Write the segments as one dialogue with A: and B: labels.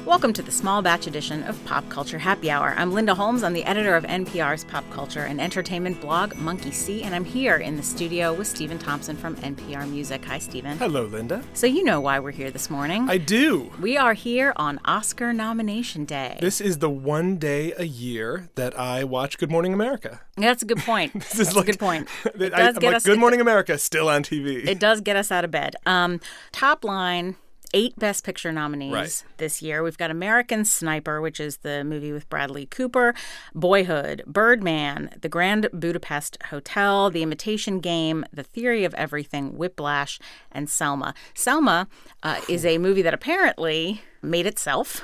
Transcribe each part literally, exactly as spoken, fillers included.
A: Welcome to the small batch edition of Pop Culture Happy Hour. I'm Linda Holmes. I'm the editor of N P R's pop culture and entertainment blog, Monkey See, and I'm here in the studio with Stephen Thompson from N P R Music. Hi, Stephen.
B: Hello, Linda.
A: So you know why we're here this morning.
B: I do.
A: We are here on Oscar nomination day.
B: This is the one day a year that I watch Good Morning America.
A: That's a good point.
B: This is
A: That's
B: like,
A: a good point. It
B: I,
A: does
B: I'm
A: get
B: like,
A: us,
B: Good Morning America, still on T V.
A: It does get us out of bed. Um, top line... Eight Best Picture nominees
B: right.
A: this year. We've got American Sniper, which is the movie with Bradley Cooper, Boyhood, Birdman, The Grand Budapest Hotel, The Imitation Game, The Theory of Everything, Whiplash, and Selma. Selma uh, is a movie that apparently made itself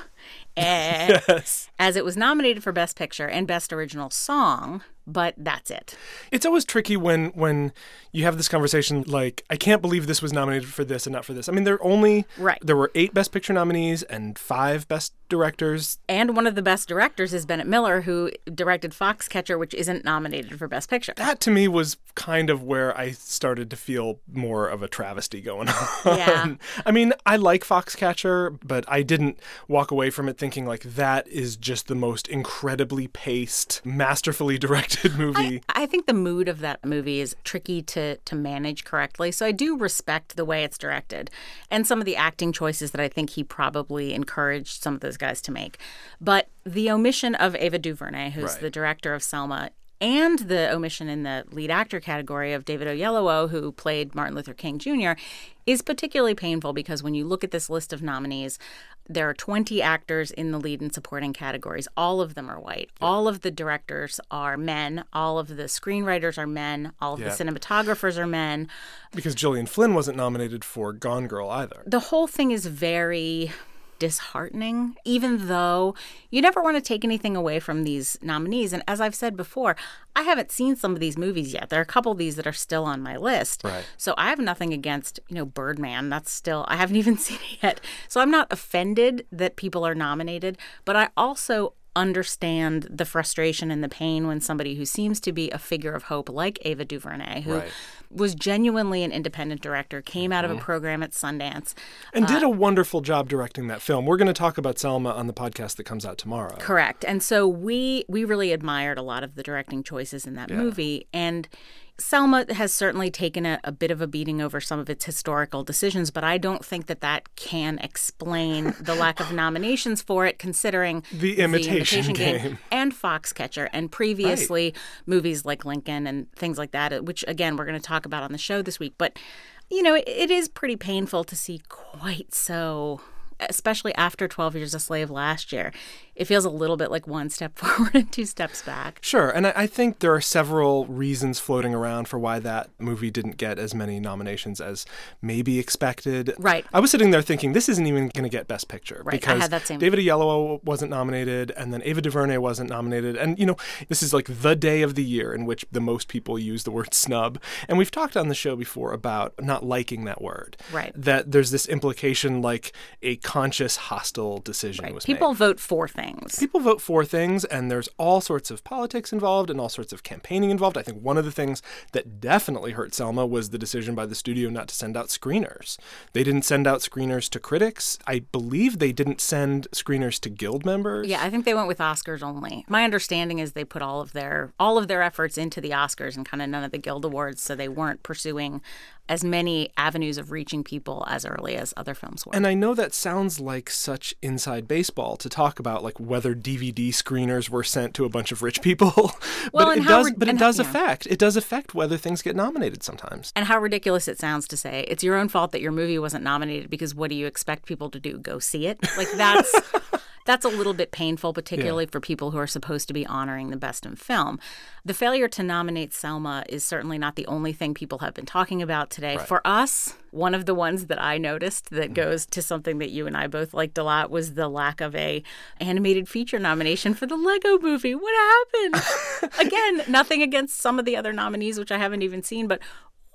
B: yes.
A: as it was nominated for Best Picture and Best Original Song, but that's it.
B: It's always tricky when when you have this conversation like, I can't believe this was nominated for this and not for this. I mean, there are only,
A: right.
B: there were eight Best Picture nominees and five Best Directors.
A: And one of the best directors is Bennett Miller, who directed Foxcatcher, which isn't nominated for Best Picture.
B: That, to me, was kind of where I started to feel more of a travesty going on.
A: Yeah.
B: I mean, I like Foxcatcher, but I didn't walk away from it thinking, like, that is just the most incredibly paced, masterfully directed movie.
A: I, I think the mood of that movie is tricky to, to manage correctly, so I do respect the way it's directed and some of the acting choices that I think he probably encouraged some of those guys to make. But the omission of Ava DuVernay, who's
B: right.
A: the director of Selma, and the omission in the lead actor category of David Oyelowo, who played Martin Luther King Junior, is particularly painful because when you look at this list of nominees, there are twenty actors in the lead and supporting categories. All of them are white. Yeah. All of the directors are men. All of the screenwriters are men. All of yeah. the cinematographers are men.
B: Because Gillian Flynn wasn't nominated for Gone Girl either.
A: The whole thing is very disheartening, even though you never want to take anything away from these nominees. And as I've said before, I haven't seen some of these movies yet. There are a couple of these that are still on my list.
B: Right.
A: So I have nothing against, you know, Birdman. That's still, I haven't even seen it yet. So I'm not offended that people are nominated, but I also understand the frustration and the pain when somebody who seems to be a figure of hope like Ava DuVernay, who
B: right.
A: was genuinely an independent director, came out of a program at Sundance.
B: And
A: uh,
B: did a wonderful job directing that film. We're going to talk about Selma on the podcast that comes out tomorrow.
A: Correct. And so we we really admired a lot of the directing choices in that
B: yeah.
A: movie. And Selma has certainly taken a, a bit of a beating over some of its historical decisions, but I don't think that that can explain the lack of nominations for it, considering
B: The Imitation,
A: the imitation game.
B: game
A: and Foxcatcher, and previously
B: right.
A: movies like Lincoln and things like that, which, again, we're going to talk about on the show this week. But, you know, it, it is pretty painful to see quite so, especially after twelve Years a Slave last year. It feels a little bit like one step forward and two steps back.
B: Sure. And I, I think there are several reasons floating around for why that movie didn't get as many nominations as maybe expected.
A: Right.
B: I was sitting there thinking, this isn't even going to get Best Picture.
A: Right.
B: Because
A: I had that same
B: David Oyelowo wasn't nominated, and then Ava DuVernay wasn't nominated. And, you know, this is like the day of the year in which the most people use the word snub. And we've talked on the show before about not liking that word.
A: Right.
B: That there's this implication like a conscious, hostile decision
A: right.
B: was
A: People
B: made.
A: vote for things.
B: People vote for things, and there's all sorts of politics involved and all sorts of campaigning involved. I think one of the things that definitely hurt Selma was the decision by the studio not to send out screeners. They didn't send out screeners to critics. I believe they didn't send screeners to guild members.
A: Yeah, I think they went with Oscars only. My understanding is they put all of their all of their efforts into the Oscars and kind of none of the guild awards, so they weren't pursuing as many avenues of reaching people as early as other films were.
B: And I know that sounds like such inside baseball to talk about, like whether D V D screeners were sent to a bunch of rich people.
A: Well,
B: but
A: and
B: it
A: how
B: does,
A: re-
B: but it
A: and,
B: does
A: yeah.
B: affect. It does affect whether things get nominated sometimes.
A: And how ridiculous it sounds to say it's your own fault that your movie wasn't nominated because what do you expect people to do? Go see it? Like that's. That's a little bit painful, particularly yeah. for people who are supposed to be honoring the best in film. The failure to nominate Selma is certainly not the only thing people have been talking about today.
B: Right.
A: For us, one of the ones that I noticed that mm-hmm. goes to something that you and I both liked a lot was the lack of a animated feature nomination for the Lego Movie. What happened? Again, nothing against some of the other nominees, which I haven't even seen, but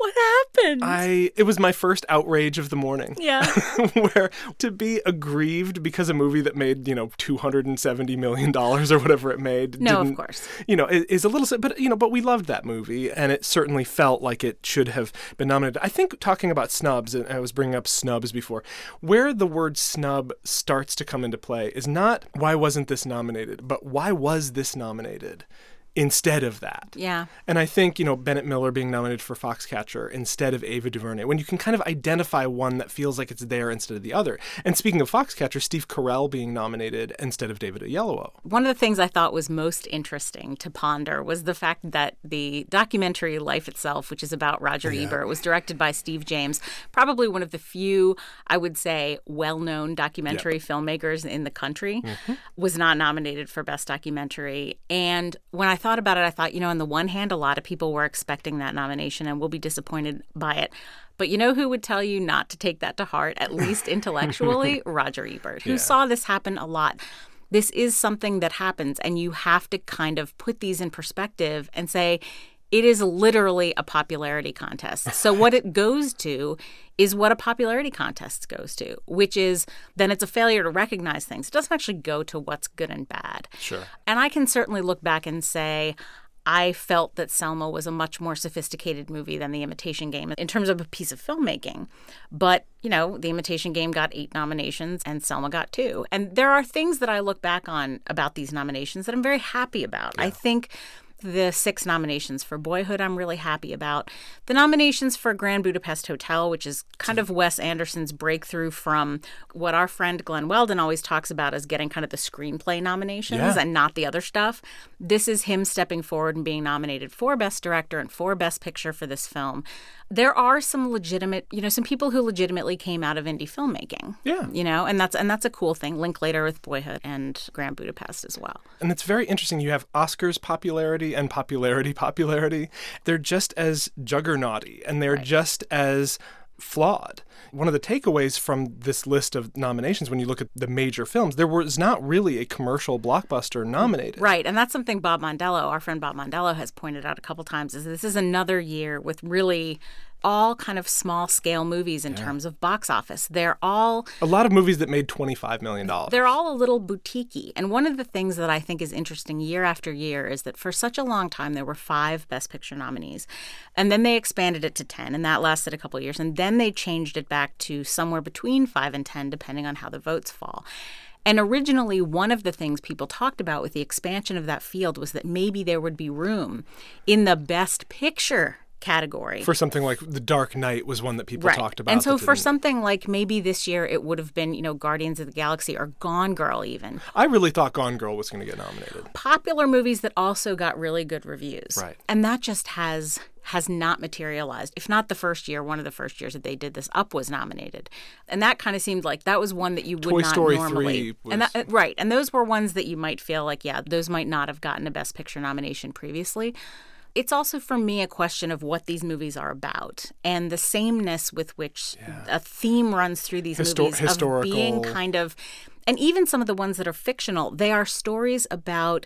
A: What happened?
B: I it was my first outrage of the morning.
A: Yeah.
B: Where to be aggrieved because a movie that made, you know, two hundred seventy million dollars or whatever it made.
A: No,
B: didn't,
A: of course.
B: You know, is, is a little, but, you know, but we loved that movie and it certainly felt like it should have been nominated. I think talking about snubs, and I was bringing up snubs before, where the word snub starts to come into play is not why wasn't this nominated, but why was this nominated? Instead of that.
A: Yeah.
B: And I think, you know, Bennett Miller being nominated for Foxcatcher instead of Ava DuVernay, when you can kind of identify one that feels like it's there instead of the other. And speaking of Foxcatcher, Steve Carell being nominated instead of David Oyelowo.
A: One of the things I thought was most interesting to ponder was the fact that the documentary Life Itself, which is about Roger yeah. Ebert, was directed by Steve James, probably one of the few, I would say, well-known documentary yep. filmmakers in the country, mm-hmm. was not nominated for Best Documentary. And when I thought about it, I thought, you know, on the one hand, a lot of people were expecting that nomination and will be disappointed by it. But you know who would tell you not to take that to heart, at least intellectually? Roger Ebert, who yeah. saw this happen a lot. This is something that happens, and you have to kind of put these in perspective and say, it is literally a popularity contest. So what it goes to is what a popularity contest goes to, which is then it's a failure to recognize things. It doesn't actually go to what's good and bad.
B: Sure.
A: And I can certainly look back and say, I felt that Selma was a much more sophisticated movie than The Imitation Game in terms of a piece of filmmaking. But, you know, The Imitation Game got eight nominations and Selma got two. And there are things that I look back on about these nominations that I'm very happy about. Yeah. I think the six nominations for Boyhood I'm really happy about. The nominations for Grand Budapest Hotel, which is kind of Wes Anderson's breakthrough from what our friend Glenn Weldon always talks about as getting kind of the screenplay nominations yeah. and not the other stuff. This is him stepping forward and being nominated for Best Director and for Best Picture for this film. There are some legitimate, you know, some people who legitimately came out of indie filmmaking.
B: Yeah.
A: You know, and that's and that's a cool thing. Linklater with Boyhood and Grand Budapest as well.
B: And it's very interesting. You have Oscars popularity and popularity popularity. They're just as juggernauty and they're right. just as flawed. One of the takeaways from this list of nominations, when you look at the major films, there was not really a commercial blockbuster nominated.
A: Right. And that's something Bob Mondello, our friend Bob Mondello, has pointed out a couple times, is this is another year with really all kind of small-scale movies in yeah. terms of box office. They're all...
B: A lot of movies that made twenty-five million dollars.
A: They're all a little boutique-y. And one of the things that I think is interesting year after year is that for such a long time, there were five Best Picture nominees. And then they expanded it to ten, and that lasted a couple of years. And then they changed it back to somewhere between five and ten, depending on how the votes fall. And originally, one of the things people talked about with the expansion of that field was that maybe there would be room in the Best Picture category.
B: For something like The Dark Knight was one that people
A: right.
B: talked about.
A: And so for something like maybe this year it would have been, you know, Guardians of the Galaxy or Gone Girl even.
B: I really thought Gone Girl was going to get nominated.
A: Popular movies that also got really good reviews.
B: Right.
A: And that just has has not materialized. If not the first year, one of the first years that they did this, Up was nominated. And that kind of seemed like that was one that you would
B: Toy
A: not
B: Story
A: normally.
B: three was...
A: And that, right. And those were ones that you might feel like, yeah, those might not have gotten a Best Picture nomination previously. It's also, for me, a question of what these movies are about and the sameness with which yeah. a theme runs through these
B: Histo-
A: movies
B: historical.
A: of being kind of, and even some of the ones that are fictional, they are stories about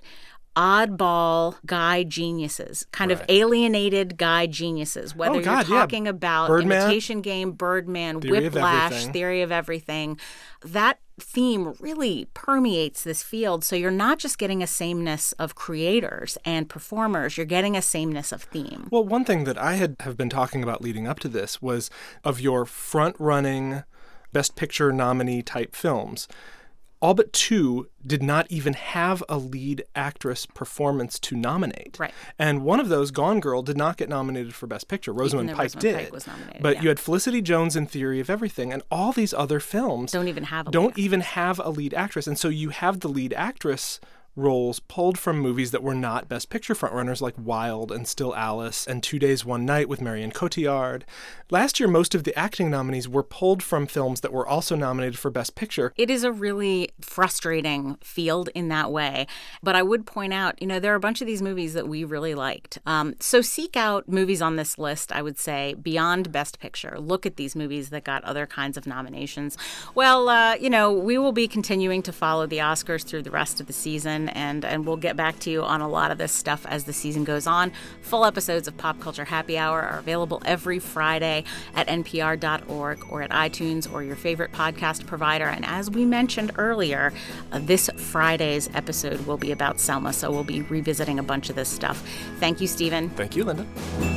A: oddball guy geniuses, kind right. of alienated guy geniuses, whether
B: oh, God,
A: you're talking
B: yeah.
A: about
B: Birdman.
A: Imitation Game, Birdman,
B: Theory
A: Whiplash,
B: of
A: Theory of Everything. That theme really permeates this field. So you're not just getting a sameness of creators and performers, you're getting a sameness of theme.
B: Well, one thing that I had have been talking about leading up to this was of your front-running Best Picture nominee type films. All but two did not even have a lead actress performance to nominate.
A: Right.
B: And one of those, Gone Girl, did not get nominated for Best Picture. Rosamund Pike
A: Rosamund
B: did.
A: Pike was nominated,
B: but
A: yeah.
B: you had Felicity Jones in Theory of Everything, and all these other films
A: don't even have a
B: don't
A: lead
B: even have a lead actress. And so you have the lead actress roles pulled from movies that were not Best Picture frontrunners like Wild and Still Alice and Two Days, One Night with Marion Cotillard. Last year, most of the acting nominees were pulled from films that were also nominated for Best Picture.
A: It is a really frustrating field in that way. But I would point out, you know, there are a bunch of these movies that we really liked. Um, so seek out movies on this list, I would say, beyond Best Picture. Look at these movies that got other kinds of nominations. Well, uh, you know, we will be continuing to follow the Oscars through the rest of the season. fun, and, and we'll get back to you on a lot of this stuff as the season goes on. Full episodes of Pop Culture Happy Hour are available every Friday at N P R dot org or at iTunes or your favorite podcast provider. And as we mentioned earlier, uh, this Friday's episode will be about Selma, so we'll be revisiting a bunch of this stuff. Thank you, Stephen.
B: Thank you, Linda.